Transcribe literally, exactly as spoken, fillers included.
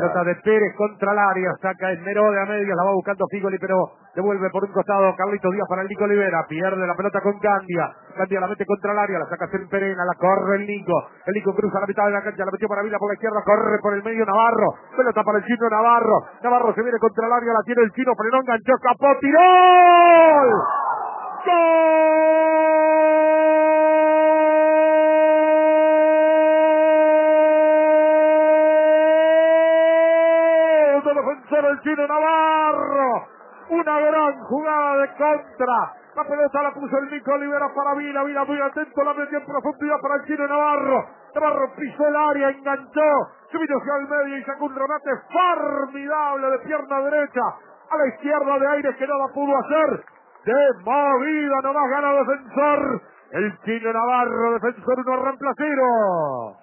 Pelota de Pérez contra el área, saca Esmerode a medias, la va buscando Figoli, pero devuelve por un costado Carlitos Díaz para el Nico Olivera, pierde la pelota con Candia, Candia la mete contra el área, la saca Semperena, la corre el Nico, el Nico cruza la mitad de la cancha, la metió para Vila por la izquierda, corre por el medio Navarro, pelota para el chino Navarro, Navarro se viene contra el área, la tiene el chino, frenó, enganchó, escapó, tiró. ¡Gol! Defensor el chino Navarro, una gran jugada de contra, la pelota la puso el Nico Olivera para Vila, Vila muy atento, la metió en profundidad para el chino Navarro, Navarro pisó el área, enganchó, subió hacia el medio y sacó un remate formidable de pierna derecha, a la izquierda de aire que nada pudo hacer, de movida nomás gana Defensor, el chino Navarro, Defensor uno, Rampla cero.